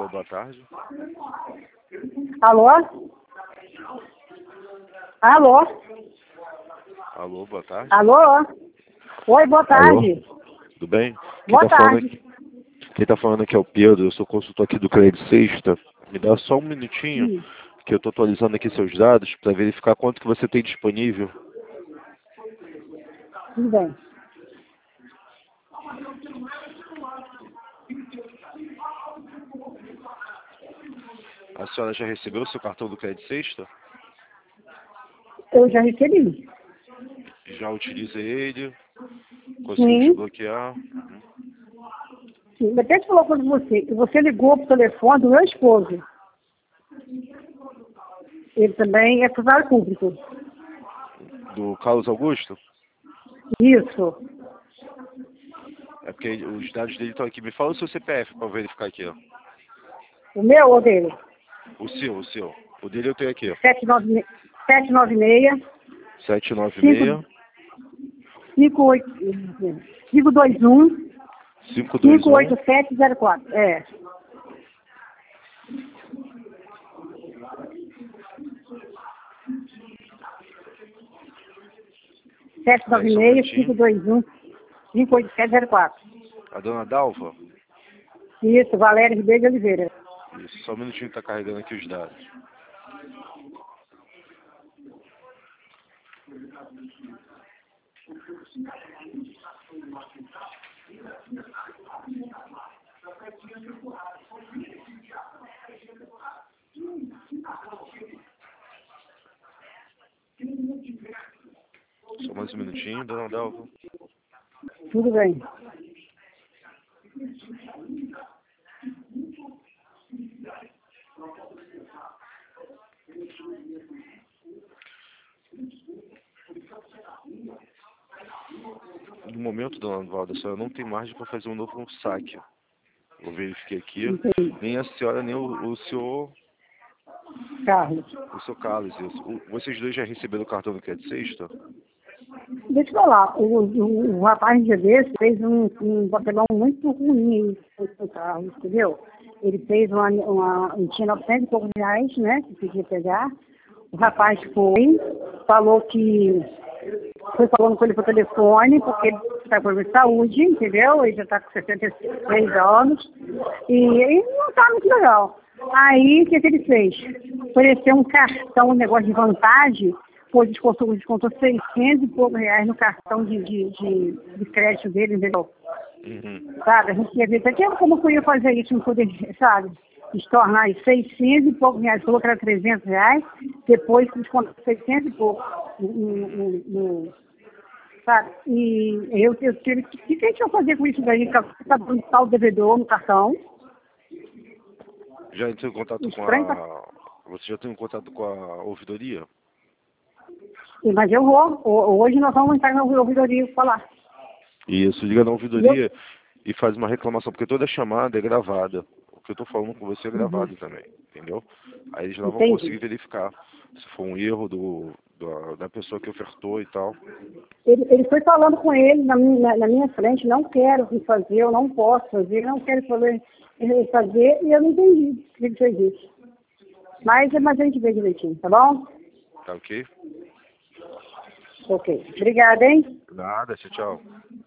Alô, boa tarde. Alô? Alô? Alô, boa tarde. Alô? Oi, boa tarde. Alô? Tudo bem? Boa tarde. Quem tá falando aqui é o Pedro, eu sou consultor aqui do Crédito Sexta. Me dá só um minutinho, Sim. que eu tô atualizando aqui seus dados para verificar quanto que você tem disponível. Tudo bem. A senhora já recebeu o seu cartão do Crédito Sexta? Eu já recebi. Já utiliza ele? Conseguiu Sim. desbloquear? Sim. Eu até te falar com você. Você ligou pro telefone do meu esposo. Ele também é funcionário público. Do Carlos Augusto? Isso. É porque os dados dele estão aqui. Me fala o seu CPF para verificar aqui, ó. O meu ou dele? O seu. O dele eu tenho aqui, ó. 796 796 521 521 58704. É. Sete nove seis 521 58704. A dona Dalva? Isso, Valéria Ribeiro de Oliveira. Isso, só um minutinho que tá carregando aqui os dados. Só mais um minutinho, dona Dalva. Tudo bem. No momento, dona Valda, a senhora não tem margem para fazer um novo saque. Eu verifiquei aqui. Entendi. Nem a senhora, nem o senhor... Carlos. O seu Carlos, isso. Vocês dois já receberam o cartão do Crédito Sexta? Deixa eu falar, o rapaz de desse fez um papelão muito ruim com o Carlos, entendeu? Ele fez ele tinha 900 e poucos reais, né, que podia pegar. O rapaz falou que foi falando com ele por telefone, porque ele está com problema de saúde, entendeu? Ele já está com 63 anos e ele não está muito legal. Aí, o que ele fez? Ofereceu um cartão, um negócio de vantagem, pois descontou 600 e poucos reais no cartão de crédito dele, entendeu? Sabe, a gente ia ver até como eu ia fazer isso, não poder, sabe? Estornar 600 e poucos reais, falou que era 300 reais, depois descontou 600 e poucos, sabe? E eu tive que, o que a gente vai fazer com isso daí? Está dando tal devedor no cartão. Já entrou em contato com Estranho, Você já tem um contato com a ouvidoria? mas eu vou. Hoje nós vamos entrar na ouvidoria falar. Isso, liga na ouvidoria e faz uma reclamação, porque toda chamada é gravada. O que eu tô falando com você é gravado também, entendeu? Aí eles não vão conseguir verificar se foi um erro da pessoa que ofertou e tal. Ele foi falando com ele na minha frente, não quero fazer, eu não posso fazer, não quero fazer, e eu não entendi que ele fez isso. Mas a gente vê direitinho, tá bom? Tá ok? Ok. Obrigada, hein? Nada, tchau.